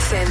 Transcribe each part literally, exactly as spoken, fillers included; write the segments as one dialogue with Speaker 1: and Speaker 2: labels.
Speaker 1: F M.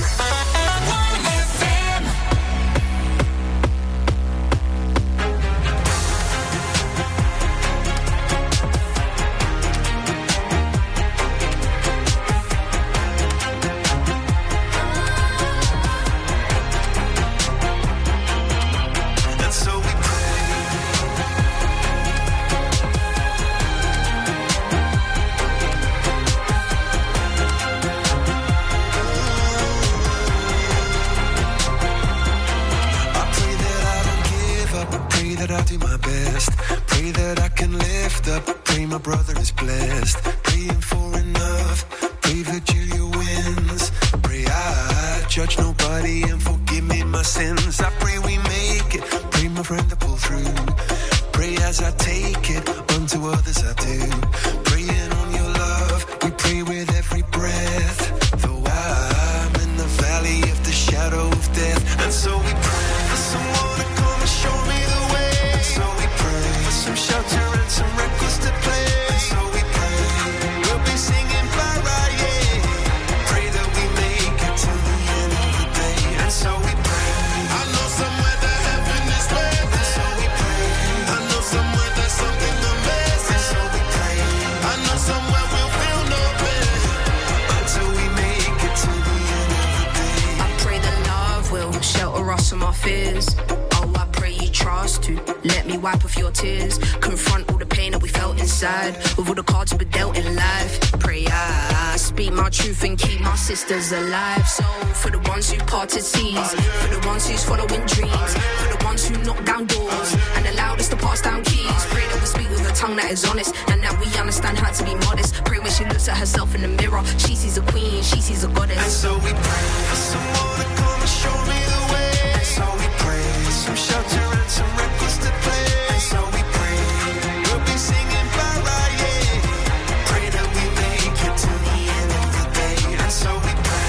Speaker 2: Alive, so for the ones who parted seas, for the ones who's following dreams, for the ones who knock down doors and allowed us to pass down keys. Pray that we speak with a tongue that is honest and that we understand how to be modest. Pray when she looks at herself in the mirror, she sees a queen, she sees a goddess.
Speaker 3: And so we pray for someone to come and show me the way. And so we pray for some shelter and some records to play. And so we pray we'll be singing bye bye, yeah. Pray that we make it to the end of the day. And so we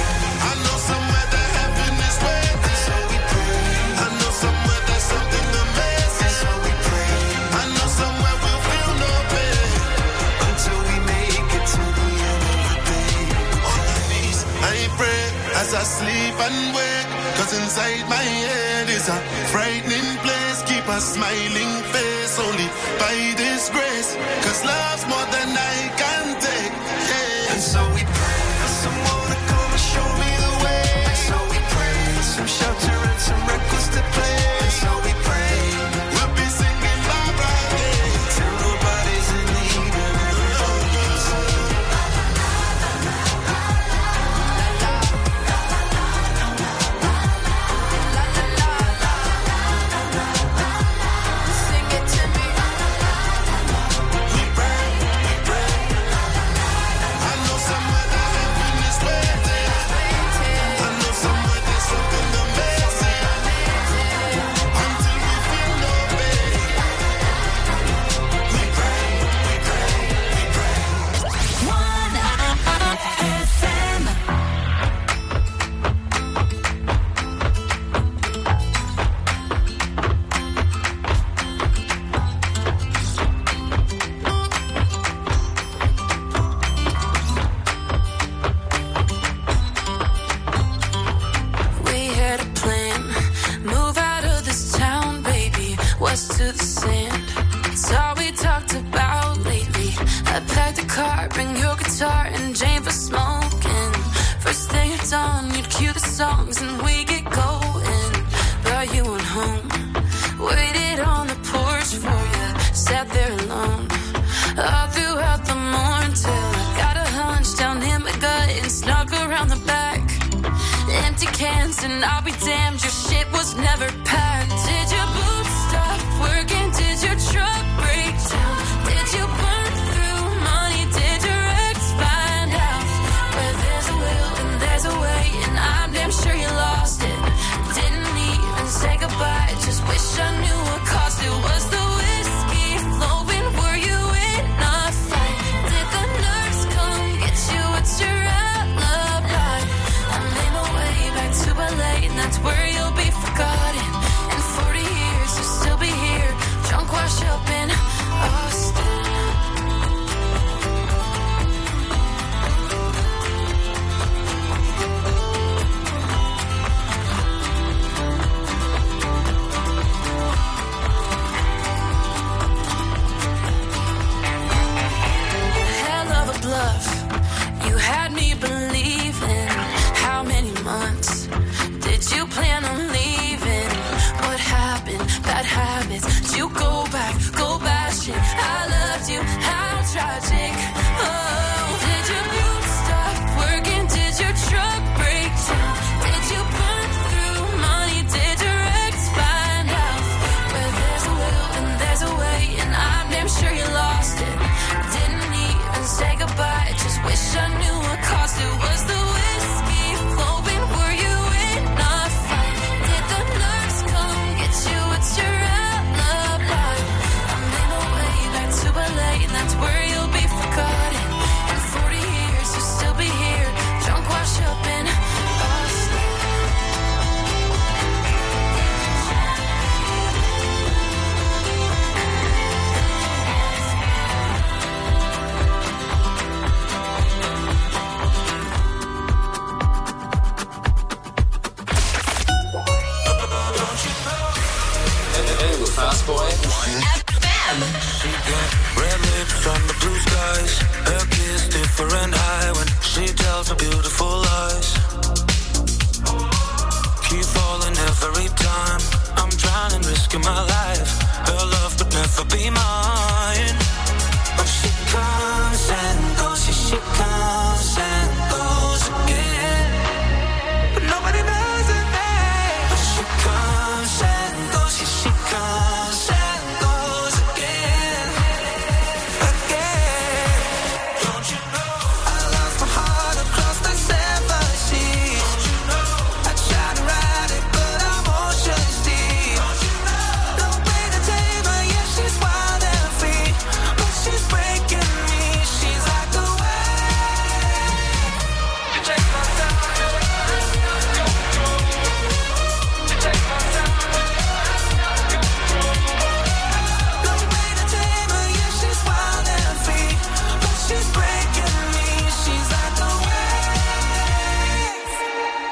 Speaker 4: as I sleep and wake, cause inside my head is a frightening place. Keep a smiling face only by this grace, cause love's more than I can take, yeah.
Speaker 3: And so we pray for someone to come and show me the way. And so we pray for some shelter and some records to play. And so we pray we'll be singing bye bye, yeah, till nobody's in need of
Speaker 5: and I'll be damned, your shit was never packed. Did your boots stop working? Did your truck break down? Did you burn through money? Did your ex find out? Where there's a will and there's a way, and I'm damn sure you lost it. Didn't even say goodbye, just wish I knew what cost it. Was the whiskey flowing? Were you in a fight? Did the nurse come get you? What's your alibi? I made my way back to L A, and that's where you'll be forgotten. In forty years, you'll still be here, drunk, washed up in Austin.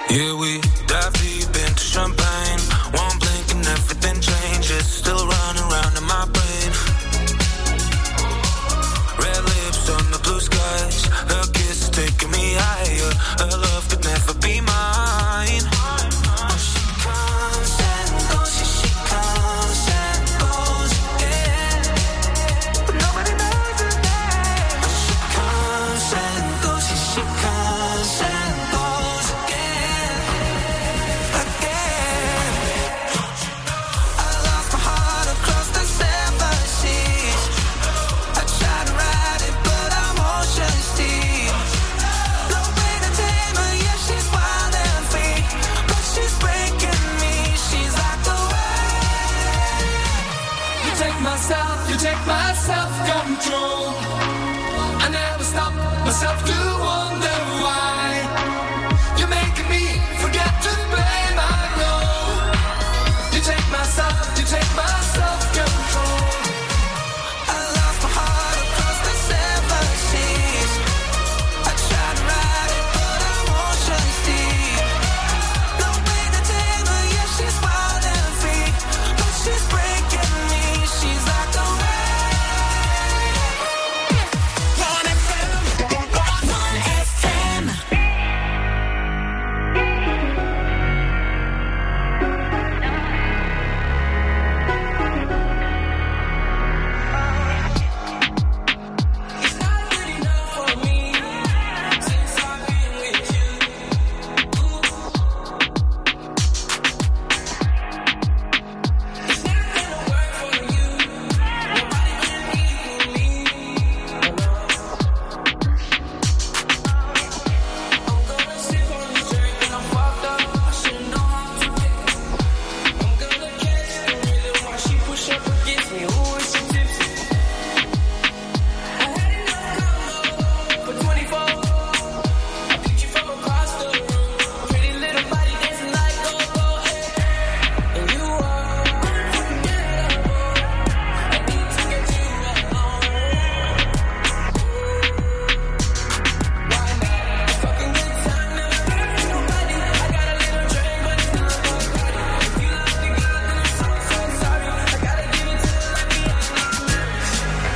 Speaker 1: Yeah, we dive deep into champagne. One blink and everything changes. Still running around in my brain. Red lips on the blue skies. Her kiss is taking me higher. Her love could never be mine. Oh, she comes and goes. She, she comes and goes. Yeah. But nobody knows her name. Oh, she comes and goes. She, she comes and goes. Again. Again. I lost my heart across the seven seas. I tried to ride it, but I'm ocean's deep. No way to tame her, yeah, she's wild and free. But she's breaking me, she's like the wind.
Speaker 6: You take myself, you take my self-control. I never stop myself to wonder why. You're making me forget to blame I know. You take myself, you take my self-control.
Speaker 1: I lost my heart across the seven seas. I tried to ride it, but I'm ocean's deep. No way to tame her, yeah, she's wild and free. But she's breaking me, she's like the wind. One F M, One F M. It's not good enough for me since I've been with you. It's not gonna work for you. Nobody can leave me. I'm gonna sip on this drink and I'm fucked up. I shouldn't know how to take it. I'm gonna catch the rhythm while she push up against me. Ooh, is she tipsy? I had enough combo for twenty-four. I picked you from across the room. Pretty little body dancing like go-go, hey. And you are unforgettable. I need to get you alone. Why not? Fucking good time, never heard from nobody. I got a little drink, but it's not my party. If you love the girl, then I'm so, so sorry. I gotta give it to her like me, I'm not nervous.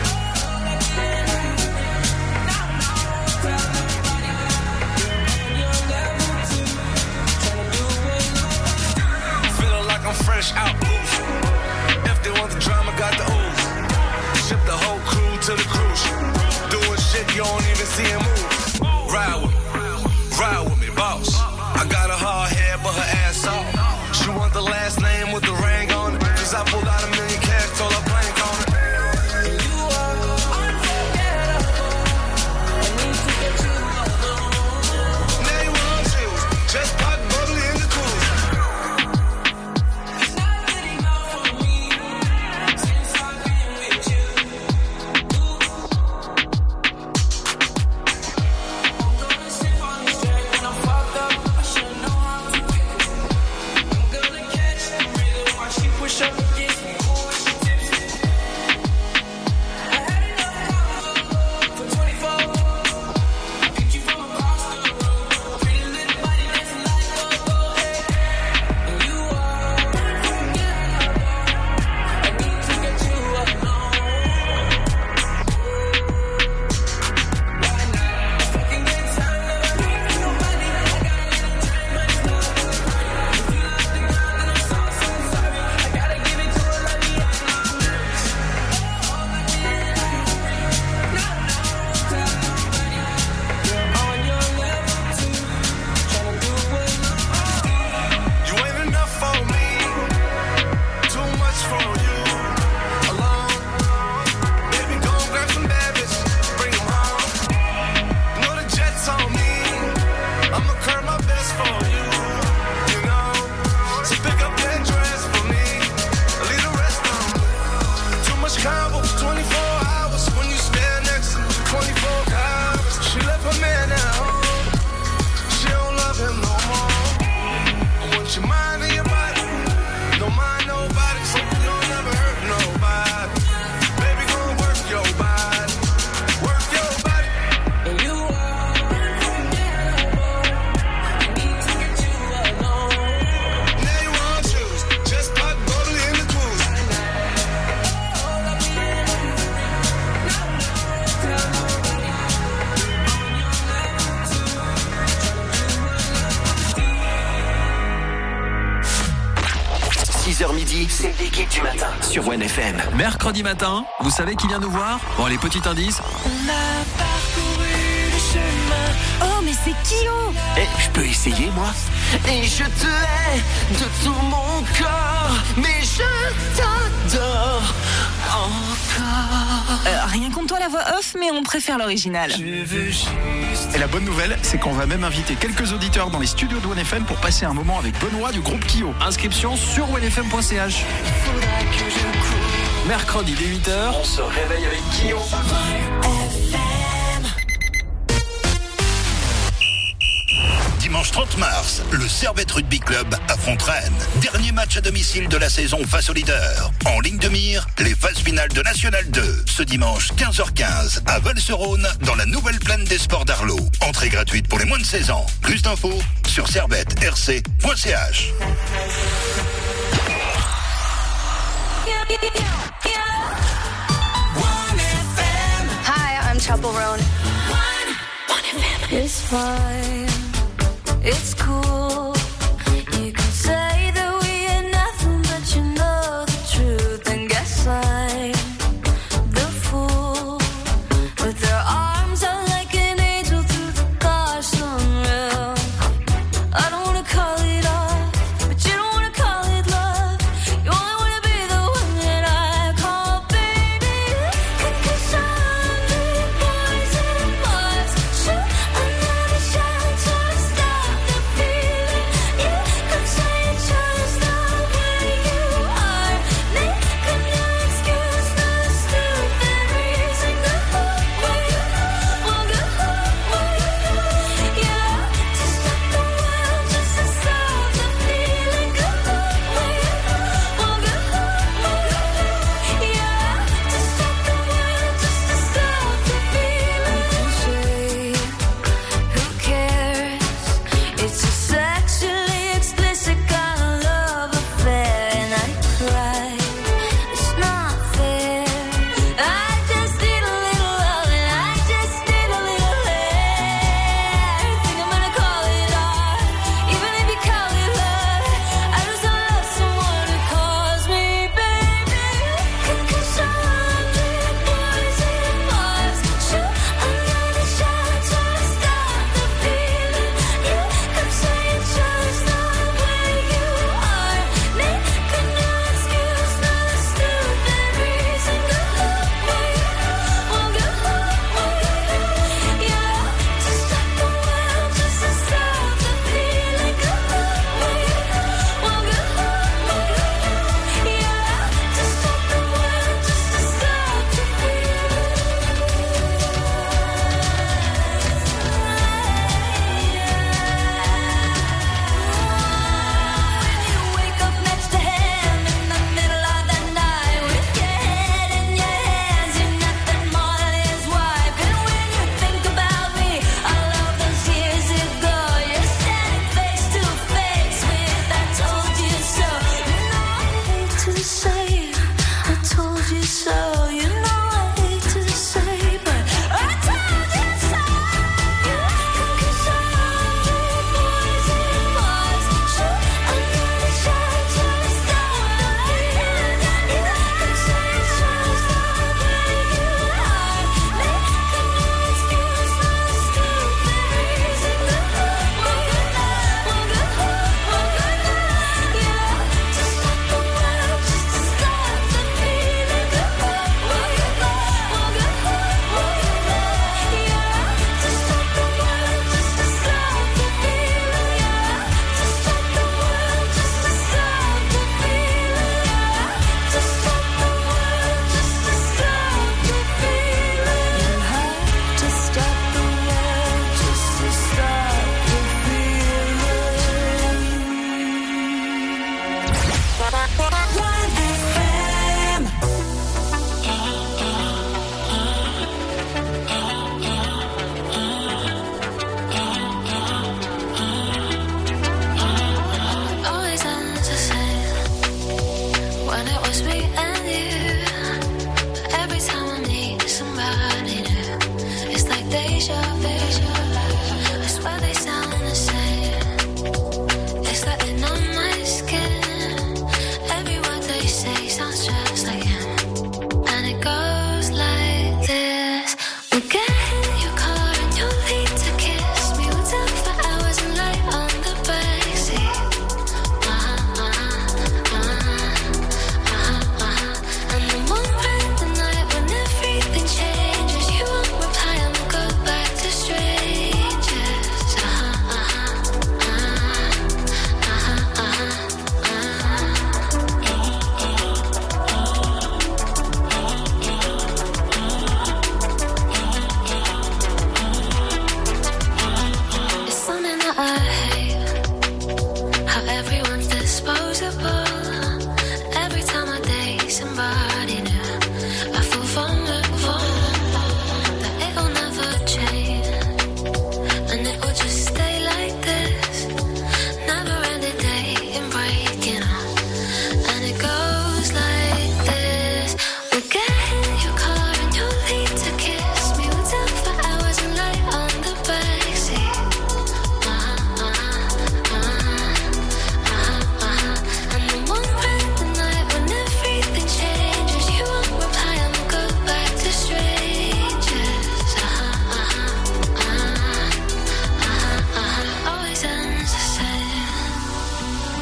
Speaker 1: Feeling like I'm fresh out booth. If they want the drama, got the ooze. Ship the whole crew to the cruise. Doing shit you don't even see him move. Ride with me, ride with me, boss. I got a hard head, but her ass off. She want the last name with the ring on it. Cause I pulled out a million cash, told her blank on it. And you are unforgettable. I need to get you alone. Now you want chills, just pop bubbly in the cruise. It's not good enough for me since I've been with you. I'm gonna sip on this drink and I'm fucked up.
Speaker 7: six heures midi, c'est l'équipe du matin sur One F M.
Speaker 8: Mercredi matin, vous savez qui vient nous voir? Bon, les petits indices.
Speaker 5: On a parcouru le chemin. Oh, mais c'est Kyo.
Speaker 7: Eh, je peux essayer, moi? Et je te hais de tout mon corps, mais je t'adore encore.
Speaker 9: Euh, rien contre toi la voix off, mais on préfère l'original.
Speaker 5: Je veux juste...
Speaker 10: Et la bonne nouvelle, c'est qu'on va même inviter quelques auditeurs dans les studios de One F M pour passer un moment avec Benoît du groupe Kyo.
Speaker 8: Inscription sur one f m point c h. Mercredi dès huit heures, on se réveille avec Kyo.
Speaker 11: Dimanche trente mars, le Servette Rugby Club affronte Rennes. Dernier match à domicile de la saison face au leader. En ligne de mire, les phases finales de National deux. Ce dimanche, quinze heures quinze, à Val-sur-Rhône, dans la nouvelle plaine des sports d'Arlot. Entrée gratuite pour les moins de seize ans. Plus d'infos sur servette r c point c h.
Speaker 12: Hi, I'm Chapel Roan. One, One F M. It's fine. It's cool. You can say that we are nothing, but you know the truth. And guess I'm the fool with their arms out like an angel through the gosh unreal. I don't wanna call it off, but you don't wanna call it love. You only wanna be the one that I call baby. Cause I'm the poison Mars. Shoot another shot.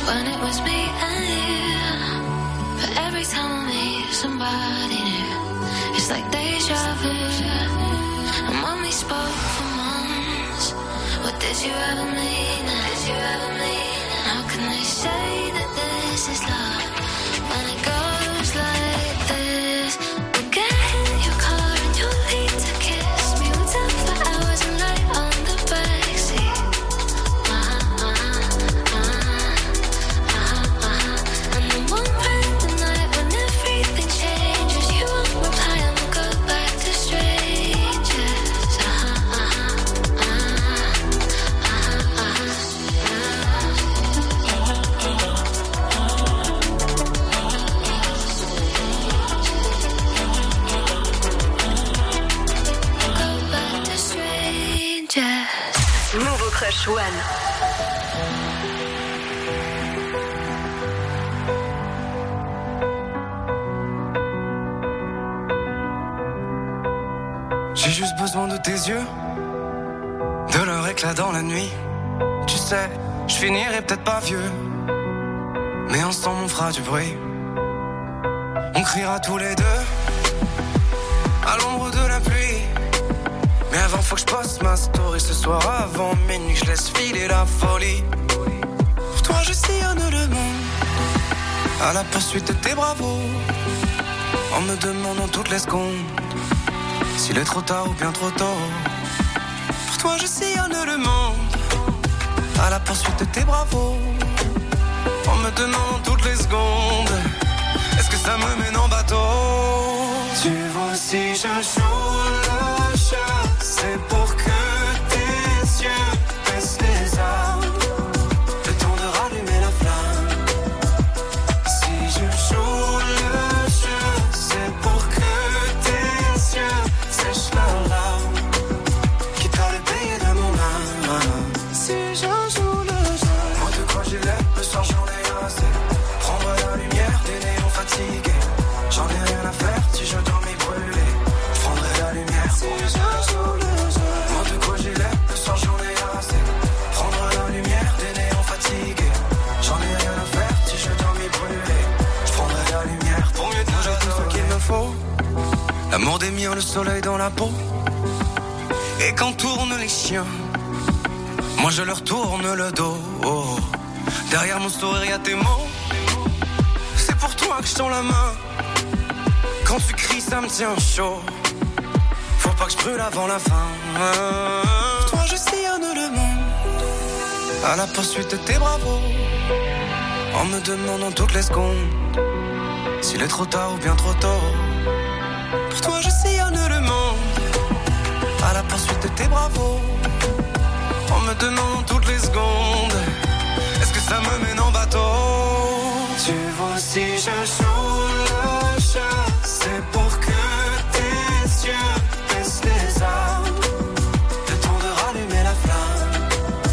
Speaker 12: when it was me and you. But every time I meet somebody new, it's like deja vu. And when we spoke for months, what did you ever mean? Did you ever mean? How can they say that this is love when it goes like this? We get in your car and you leave to kiss me. We talk for hours and night on the backseat. Uh-huh, uh-huh, uh-huh, uh-huh. And then one random night when everything changes, you won't reply and we'll go back to strangers. Uh-huh, uh-huh, uh-huh, uh-huh, uh-huh.
Speaker 13: Nouveau Crush One.
Speaker 14: J'ai juste besoin de tes yeux, de leur éclat dans la nuit. Tu sais, je finirai peut-être pas vieux, mais ensemble on fera du bruit. On criera tous les deux à l'ombre de la pluie. Mais avant faut que je poste ma story ce soir avant minuit, je laisse filer la folie. Pour toi je sillonne le monde à la poursuite de tes bravos, en me demandant toutes les secondes s'il est trop tard ou bien trop tôt. Pour toi je sillonne le monde à la poursuite de tes bravos, en me demandant toutes les secondes est-ce que ça me mène en bateau. Tu vois si je joue le jeu, c'est pour que tes yeux baissent les armes, le temps de rallumer la flamme. Si je joue le jeu, c'est pour que tes yeux sèchent leurs larmes, quitte à le payer de mon âme. Si je joue le jeu, moi de quoi j'ai l'air, le soir j'en ai assez. Prendre la lumière des néons fatigués, j'en ai rien à faire si je dois m'y brûler. Je prendrai la lumière si je joue le jeu. Moi de quoi j'ai l'air, le soir j'en ai assez. Prendre la lumière des néons fatigués, j'en ai rien à faire si je dois m'y brûler. Je prendrai la lumière pour mieux dire j'ai tout ce qu'il me faut. L'amour des miens, le soleil dans la peau. Et quand tournent les chiens, moi je leur tourne le dos. Oh. Derrière mon sourire y'a tes mots, c'est pour toi que je tends la main. Quand tu cries ça me tient chaud, faut pas que je brûle avant la fin. Pour toi je sillonne le monde à la poursuite de tes bravos, en me demandant toutes les secondes s'il est trop tard ou bien trop tôt. Pour toi je sillonne le monde à la poursuite de tes bravos, en me demandant toutes les secondes est-ce que ça me mène en bateau. Tu vois si je joue le jeu, c'est pour que tes yeux baissent les armes, le temps de rallumer la flamme.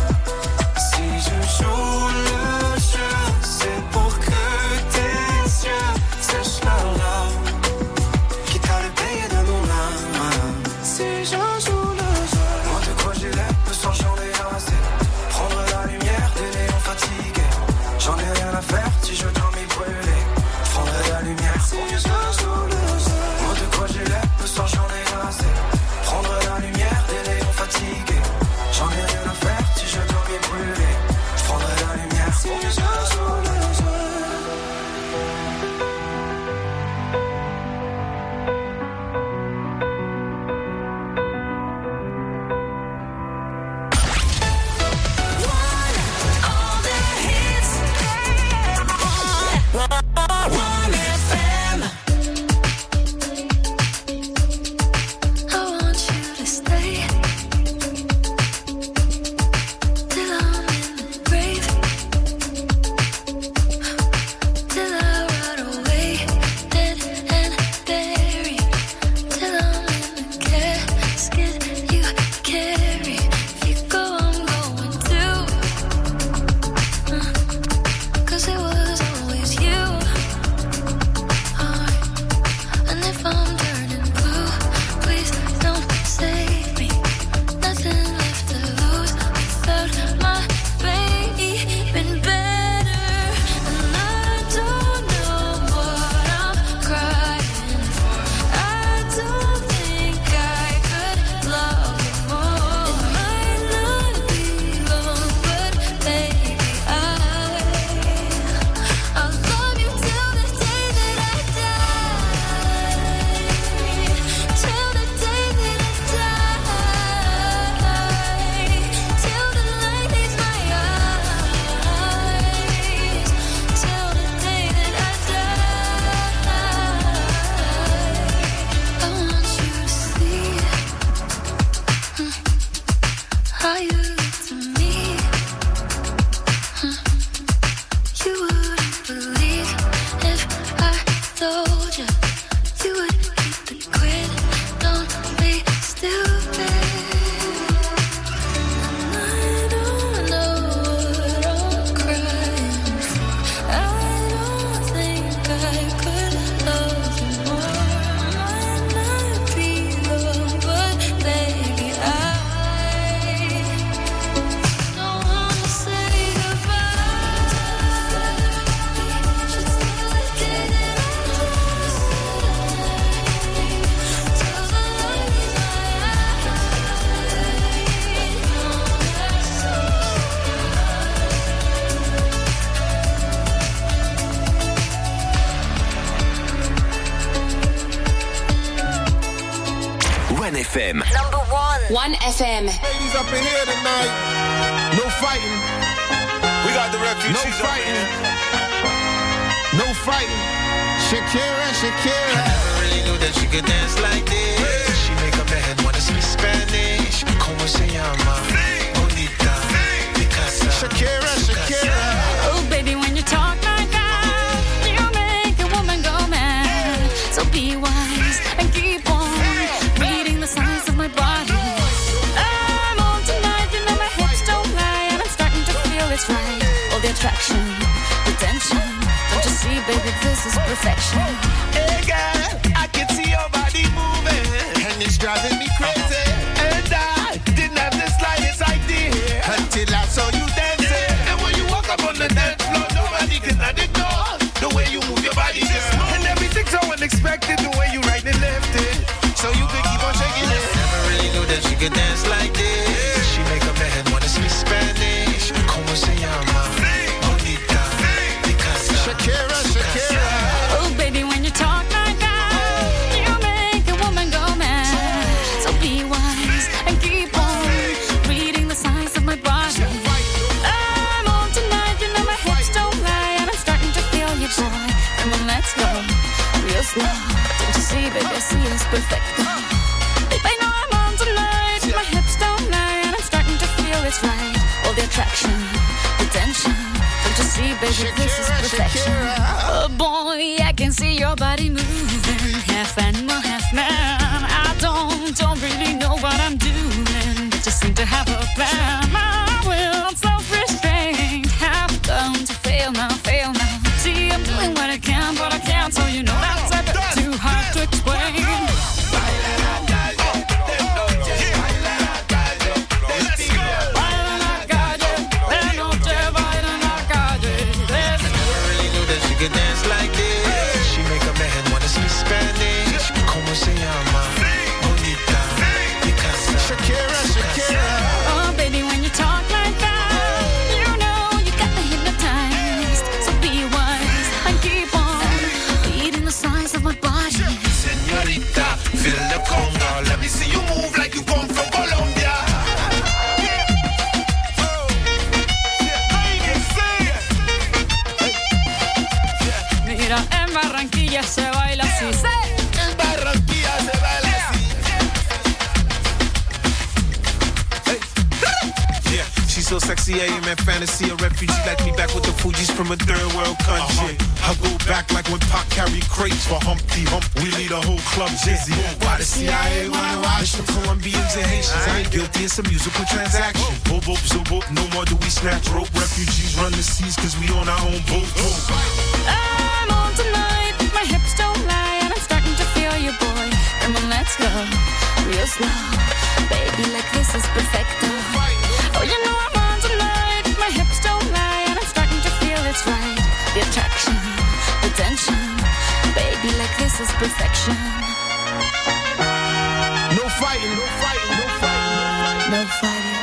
Speaker 14: Si je joue le jeu, c'est pour que tes yeux sèchent leurs larmes, quitte à le payer de mon âme. Si je joue le jeu, moi de quoi j'ai l'air, le soir j'en ai assez. Prendre la lumière des néons fatigués, j'en ai rien à faire si je dois m'y brûler. Je prendrai
Speaker 13: F M.
Speaker 15: Number one.
Speaker 16: one F M.
Speaker 17: Ladies up in here tonight. No fighting.
Speaker 1: We got the refugees.
Speaker 17: No fighting. No fighting. Shakira, Shakira.
Speaker 3: I never really knew that she could dance like this. She make up her head wanna speak Spanish. Como se llama? Bonita. Picasa.
Speaker 17: Shakira, Shakira.
Speaker 16: Oh, baby, when you talk like that, you make a woman go mad. So be wise and keep on reading the signs of my body. I'm on tonight, you know my hips don't lie, and I'm starting to feel it's right. All the attraction, the tension. Don't you see, baby, this is perfection.
Speaker 3: Hey, girl, I can see your body moving,
Speaker 17: And it's driving me crazy.
Speaker 3: and I didn't have the slightest idea
Speaker 17: Until I saw you dancing.
Speaker 3: And when you walk up on the dance floor, nobody can ignore the way you move your body, girl. And everything's so unexpected, the way you right and left it, so you could keep on shaking it. Never really knew that she could dance like this. She make up her head wanna speak Spanish. Como se llama? Bonita. Picasa.
Speaker 17: Shakira, Shakira.
Speaker 16: Oh, baby, when you talk like that, you make a woman go mad. So be wise and keep on reading the signs of my body. I'm on tonight, you know my hips don't lie, and I'm starting to feel you, boy. Come on, let's go real slow. Don't you see, baby, I see it's perfect. Babe, I know I'm on tonight, my hips don't lie, and I'm starting to feel it's right. All the attraction, the tension. Don't you see, baby, this is perfection. Oh boy, I can see your body moving, half animal, half man. I don't, don't really know what I'm doing, but just seem to have a plan. My will, self-restraint, have come to fail now, fail now. See, I'm doing what I can, but I can't, so you know that's a bit too hard to explain.
Speaker 3: She could dance like this. She make up her head wanna speak Spanish. Como se llama? Bonita. Picasa.
Speaker 17: Shakira, Shakira.
Speaker 16: Oh, baby, when you talk like that, you know you got me hypnotized. So be wise and keep on reading the signs of my body.
Speaker 3: Señorita, feel the conga. Let me see you move like you come from Colombia.
Speaker 16: Mira, en Barranquilla se baila así.
Speaker 3: En Barranquilla se baila así. Yeah, she's so sexy, I am in fantasy. A refugee like me back with the Fugees from a third world country. Uh-huh. I go back like when Pac carried crates for Humpty Hump. We lead a whole club dizzy. Why the C I A wanna watch the Colombians and Haitians? I ain't guilty, it's a musical transaction. Boop, boop, zoop, boop, no more do we snatch rope. Refugees run the seas cause we on our own boat.
Speaker 16: I'm on tonight, my hips don't lie, and I'm starting to feel you, boy. Come on, let's go real slow. Baby, like this is perfecto. Oh, you know I'm on tonight, my hips don't lie, and I'm starting to feel it's right. The attraction, the tension. Baby, like this is perfection.
Speaker 17: No fighting, no fighting, no fighting.
Speaker 16: No fighting.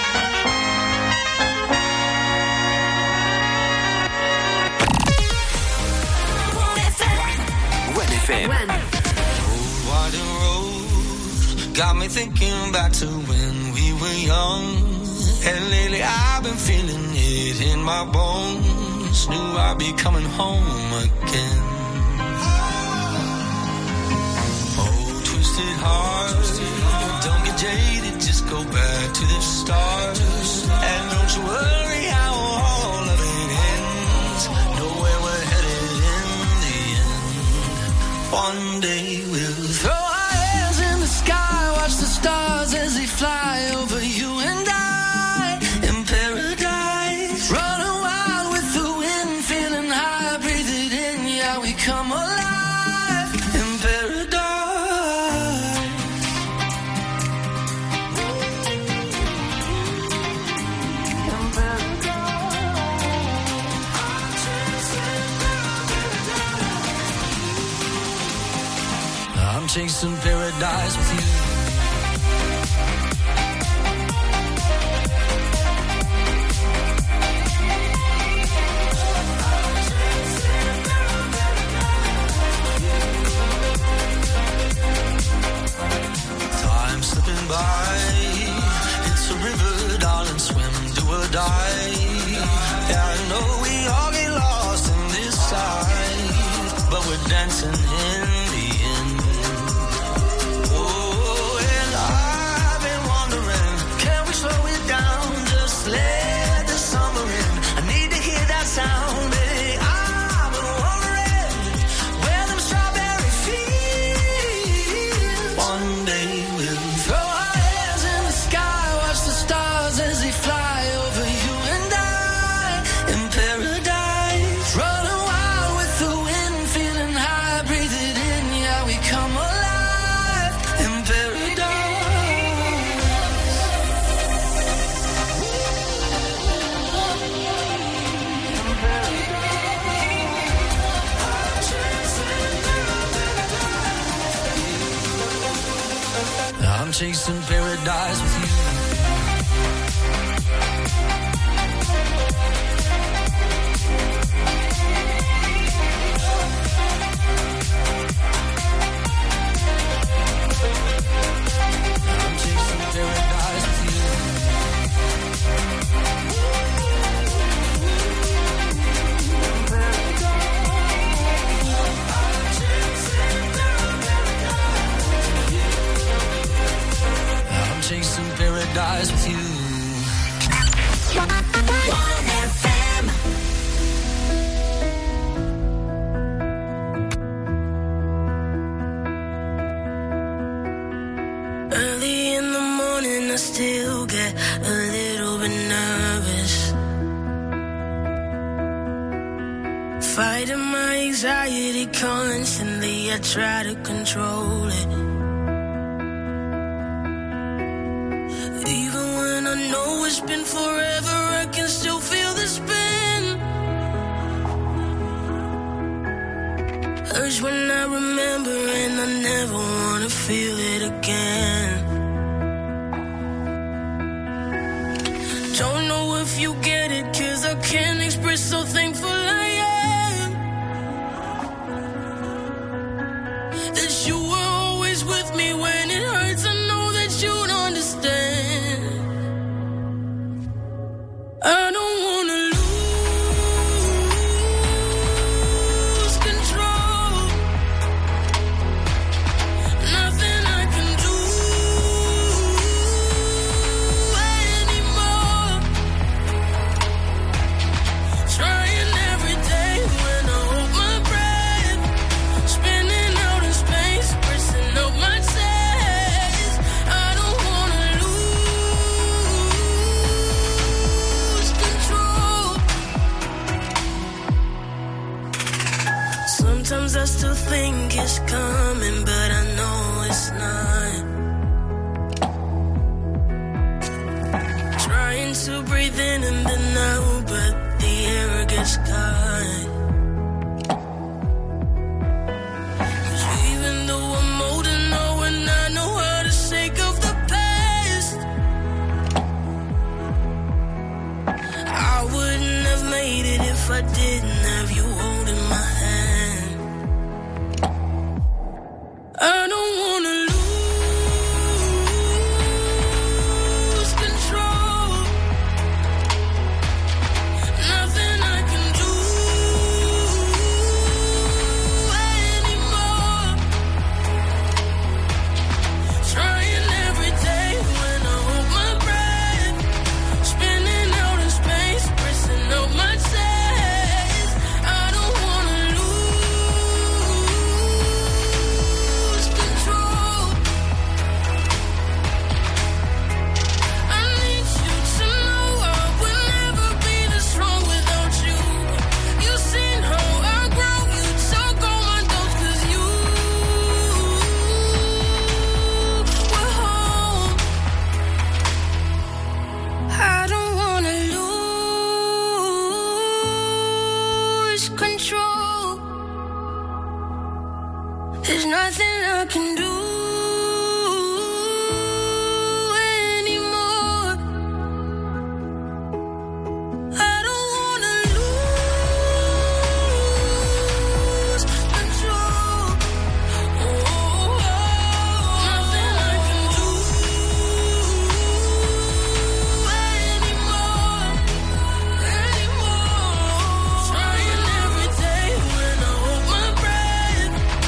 Speaker 13: one F M.
Speaker 14: Winding road got me thinking back to when we were young. And lately I've been feeling it in my bones. Knew I'd be coming home again. Oh, twisted heart, don't get jaded, just go back to the start. And don't you worry how all of it ends. Know where we're headed in the end. One day we'll throw our hands in the sky, watch the stars as they fly over you and I in paradise. Running wild with the wind, feeling high, breathe it in, yeah, we come alive in paradise. I'm chasing paradise with you. Time
Speaker 3: dancing in the end. Oh, and I've been wondering, can we slow it down? Just let the summer in. I need to hear that sound. Hey, I've been wondering where them strawberry fields. One day we'll throw our hands in the sky, watch the stars as they fly over you and I in paradise. Running wild with the wind, feeling high, breathe it in, yeah, we come alive in paradise. I'm chasing paradise with you. I'm chasing paradise with you. I'm chasing paradise with you. Early in the morning, I still get a little bit nervous. Fighting my anxiety constantly, I try to control it. Even when I know it's been forever, I can still feel the spin. Urge when I remember, and I never wanna feel it again. Don't know if you get it, 'cause I can't express how thankful I am that you were always with me when it hurts. I know that you'd understand. I don't wanna lose control. Nothing I can do anymore. Trying every day when I hold my breath, spinning out in space, pressing up my chest. I don't wanna lose control. Sometimes I still think it's coming, but I know it's not. Trying to breathe in and then out, but the air gets caught. 'Cause even though I'm older now and I know how to shake off the past, I wouldn't have made it if I didn't have you holding my hand. I don't wanna lose control. Nothing I can do anymore. Trying every day when I hold my breath, spinning out in space, pressing up my chest. I don't wanna lose control. I need you to know I would never be this strong without you. You've seen how I grow, you took all my doubts 'cause you were home. I don't wanna lose control. There's nothing I can do anymore. I don't wanna lose control. Oh, nothing I can do anymore. Anymore. Trying every day when I hold my breath,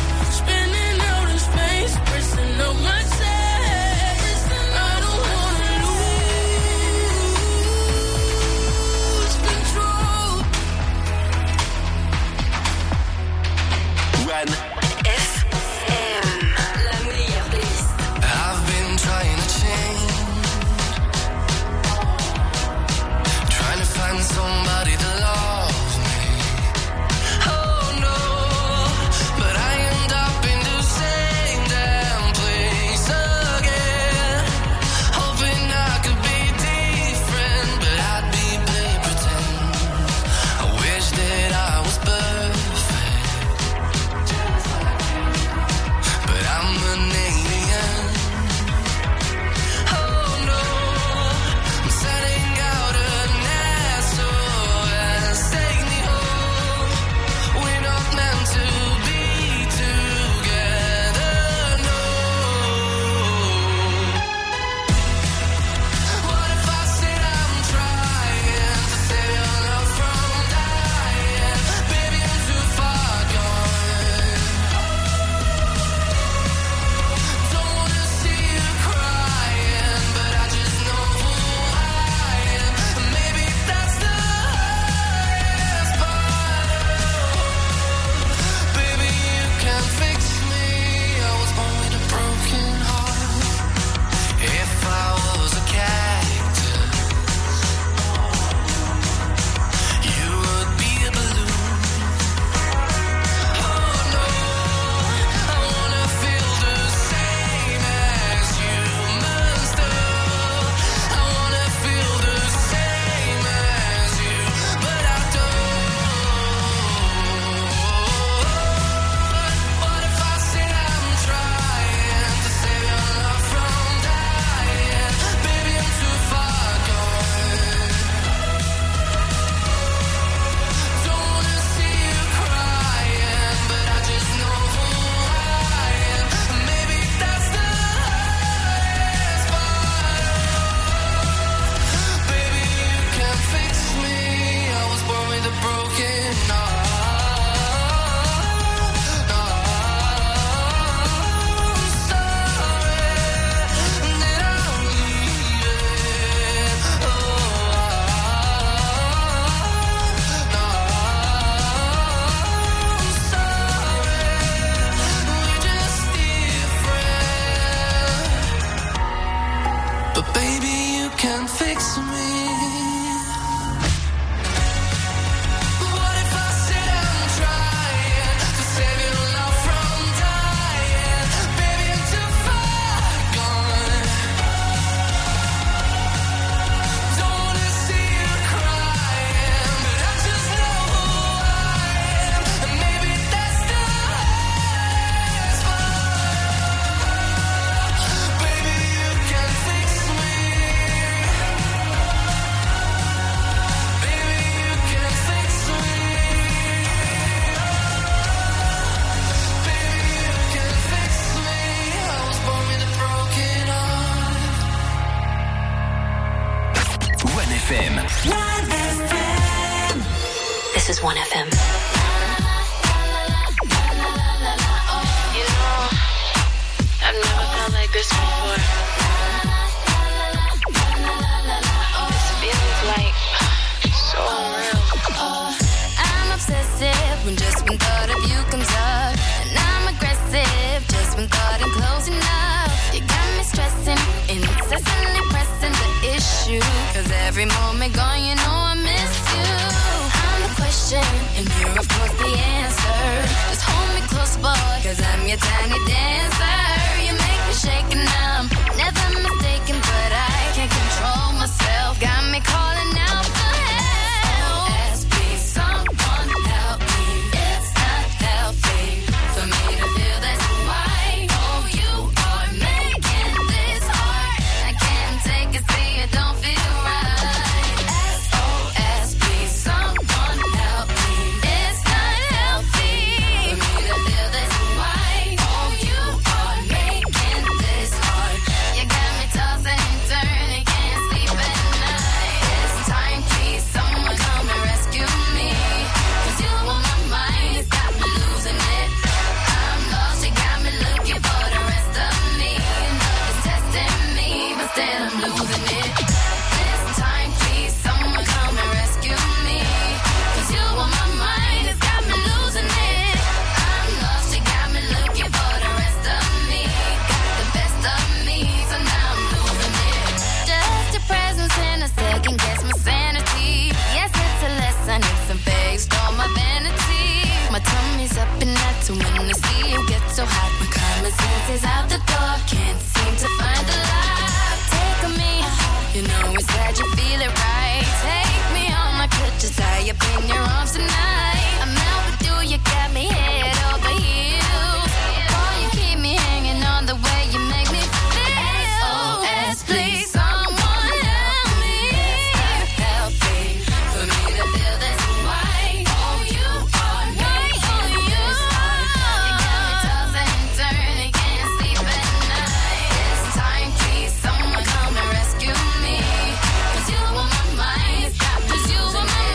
Speaker 13: This is one F M.
Speaker 15: You know, I've never felt like this before. This feels like so real.
Speaker 12: I'm obsessive when just one thought of you comes up. And I'm aggressive just when thought I'm close enough. You got me stressing, incessantly pressing the issue. Cause every moment gone, you know I miss you. I'm the question, and you're of course the answer. Just hold me close, boy, cause I'm your tiny dancer. You make me shake and I'm never mistaken, but I can't control myself. Got me calling out for help. S O S, please, someone help me. It's not healthy for me to feel this way. Oh, you are making this hard. I can't take it, see it don't feel right. S O S, please, someone help me. It's not healthy for me to feel this way. Oh, you are making this hard. You got me tossing and turning, can't sleep at night. It's time, please, someone come and rescue me. Cause you on my mind, it's got me losing it. I'm lost, you got me looking for the rest of me. Love is testing me, but still I'm losing it. This time, please, someone come and rescue me. Cause you on my mind, it's got me losing it. I'm lost, you got me looking for the rest of me. Got the best of me, so now I'm losing it. Just your presence in a second guess my sanity. Yes, it's a lesson, it's a phase, all my vanity. My tummy's up and that's when I see you get so hot. My common sense is out the door, can't seem to find the light. Take on me, you know it's that you feel it right. Take me on my crutches, tie up in your arms tonight. I'm out with you, you got me head over heels. Boy, you keep me hanging on the way you make me feel. S O S, please, someone help me. It's not healthy for me to feel this way. Oh, you are making this hard. You got me tossing and turning, can't sleep at night. It's time, please, someone come and rescue me. Cause you on my mind, it's got me losing it.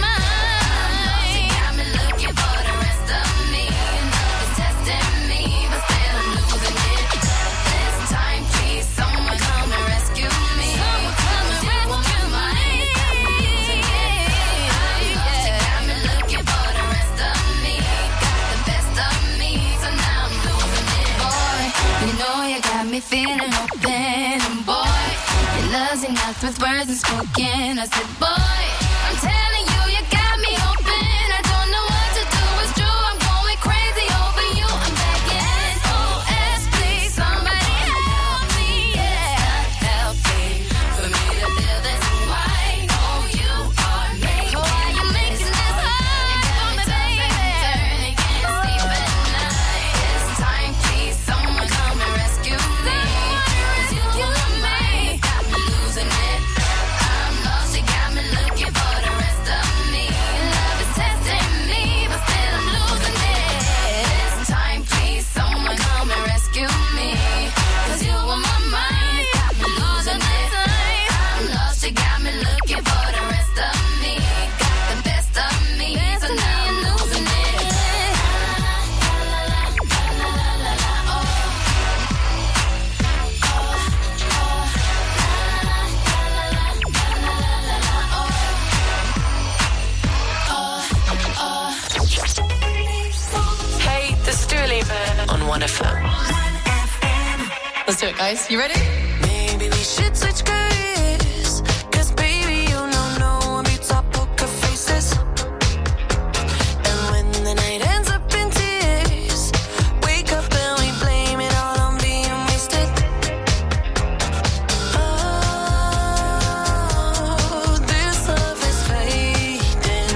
Speaker 12: You got me looking for the rest of me. Love is testing me, but still I'm losing it. This time, please, someone come and rescue me. Cause you on my mind, it's got me losing it. I'm lost, you got me looking for the rest of me. Got the best of me, so now I'm losing it. Boy, you know you got me feeling open. And boy, your love's enough with words unspoken. I said, boy, I'm telling you, you got me open. I don't know what to do, it's true, I'm going crazy over you. I'm begging, S O S, please, somebody help me. Yeah, it's not healthy for me to feel this way. Oh, you are making Why you making this hard for me, baby? Can't sleep at night. It's time, please, someone come and rescue me. Cause you on my mind, got me losing it. I'm lost, you got me looking for the rest of me. Love is testing me, but still I'm losing it. This time, please, someone come and rescue me. Cause you on my mind, got me losing it. I'm lost, you got me looking for the rest of me. Got the best of me, so now I'm losing it.
Speaker 15: Hey, this is Dua Lipa on one F M.
Speaker 18: Let's do it, guys. You ready?
Speaker 12: Maybe we should switch careers. Cause baby, you know no one beats our poker faces. And when the night ends up in tears, wake up and we blame it all on being wasted. Oh, this love is fading.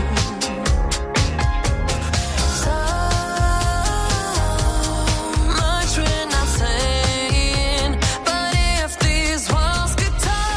Speaker 12: So much we're not saying. But if these walls could talk,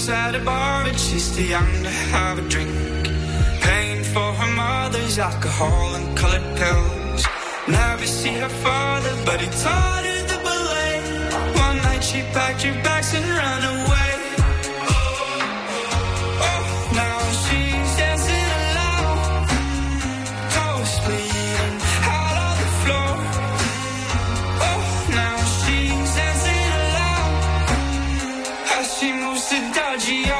Speaker 14: once at a bar, but she's too young to have a drink. Paying for her mother's alcohol and colored pills. Never see her father, but he taught her the ballet. One night she packed her bags and ran away. Oh, now she's dancing alone, toes bleeding out on the floor. Oh, now she's dancing alone as she moves to Dodgy-O.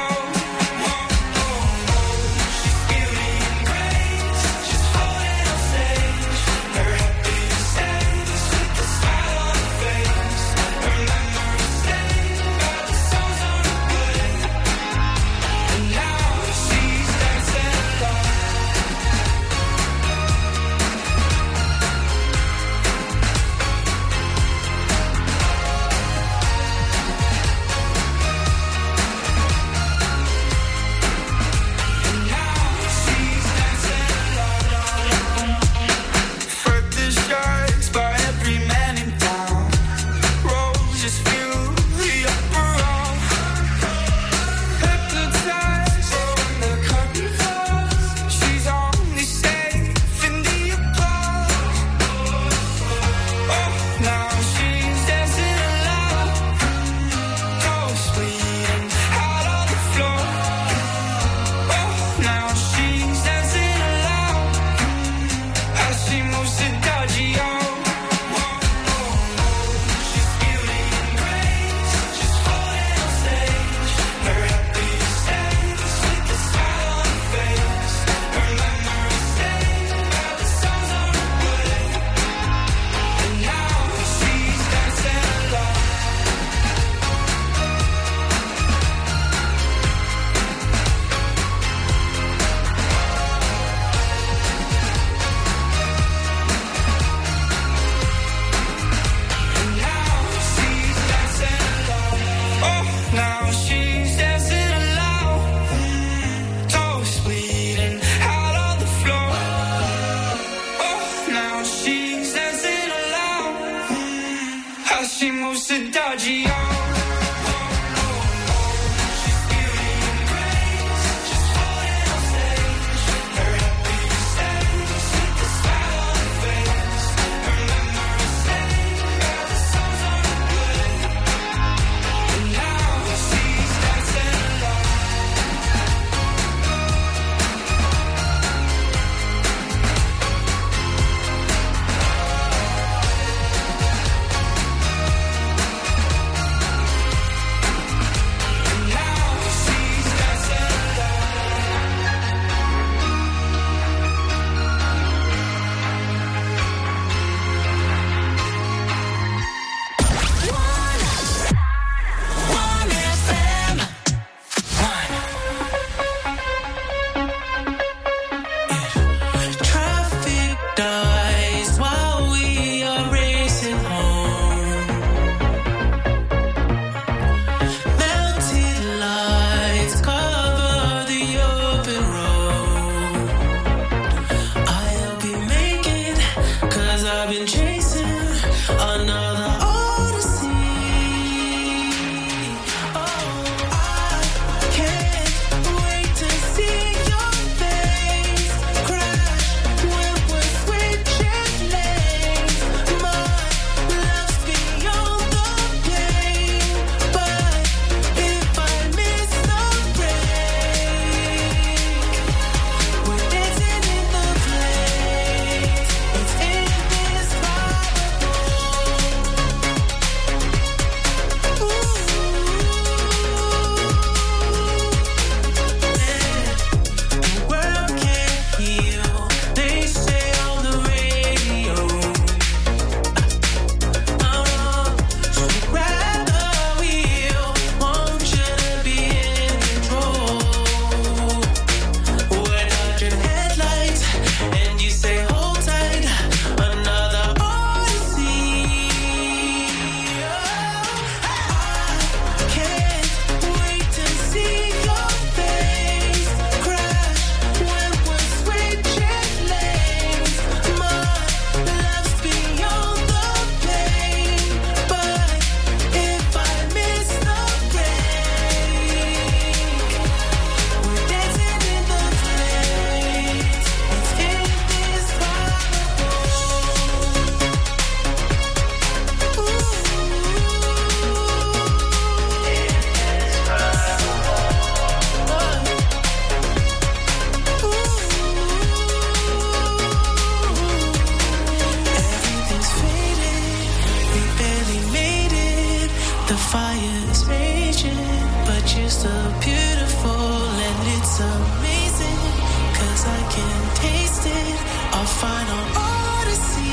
Speaker 3: final odyssey.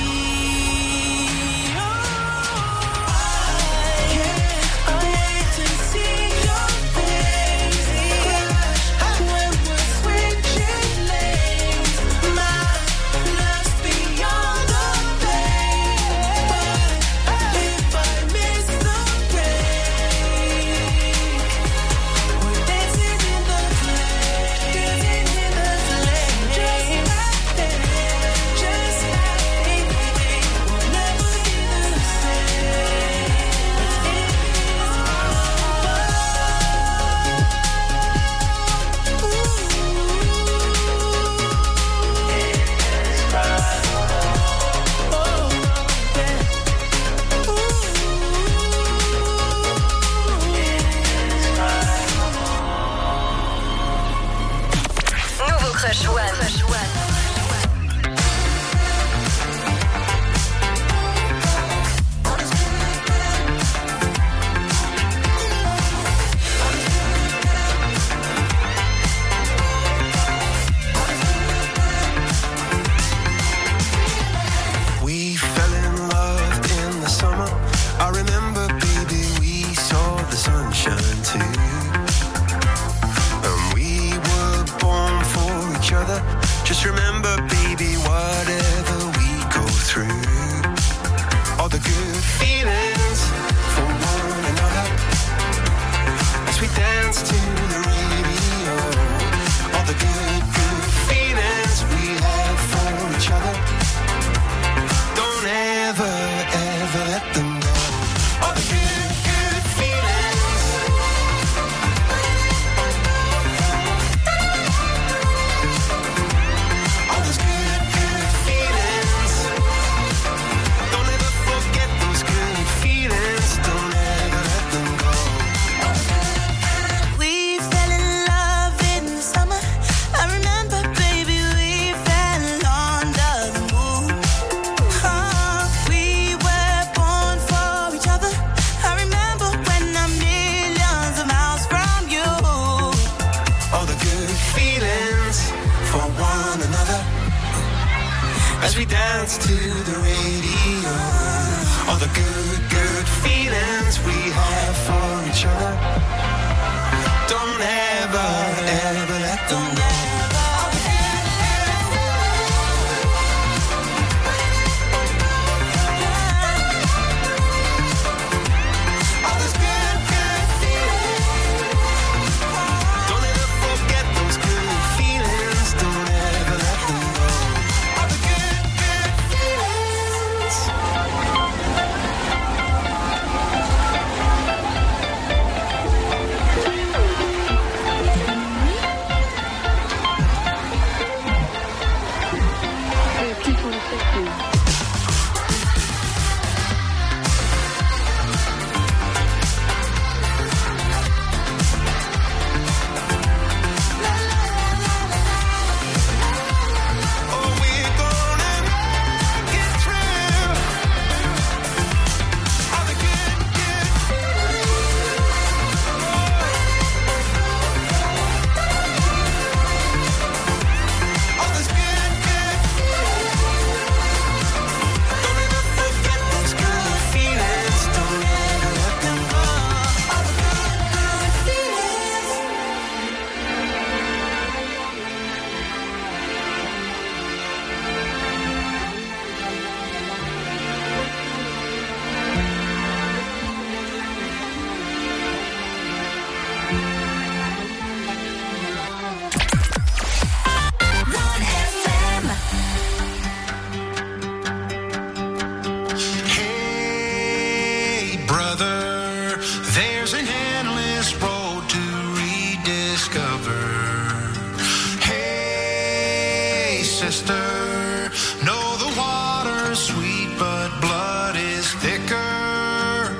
Speaker 12: Crush One. Crush One.
Speaker 3: We fell in love in the summer. I remember, baby, we saw the sunshine too. And we were born for each other. Just remember, baby, whatever we go through, all the good feelings for one another as we dance to the radio. All the good, good feelings we have for each other. Don't ever, ever let them go. All the good, good feelings. All those good, good feelings. Don't ever forget those good feelings. Don't ever let them go.
Speaker 12: We fell in love in the summer. I remember, baby, we fell under the moon. Oh, we were born for each other. I remember when I'm millions of miles from you.
Speaker 3: All the good feelings for one another as we dance to the radio. All the good, good feelings we have for each other. Don't ever, ever let them go. All those good, good feelings. Don't ever forget those good feelings. Don't ever let them go. All the good, good feelings. Oh, we're gonna make it through. All the good, good all those good, good don't ever forget those good feelings. Don't ever let them go. All the good, good feelings. Hey, brother, there's an endless road to rediscover. Hey, sister, know the water's sweet, but blood is thicker.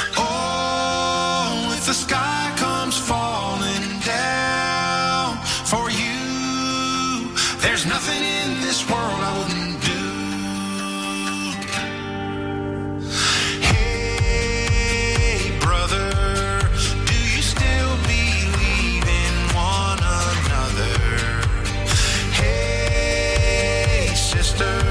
Speaker 3: Oh, if the sky comes falling down for you, there's nothing in this world I wouldn't do. Hey, brother, do you still believe in one another? Hey, sister,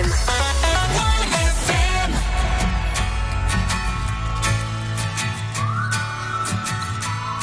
Speaker 12: FM.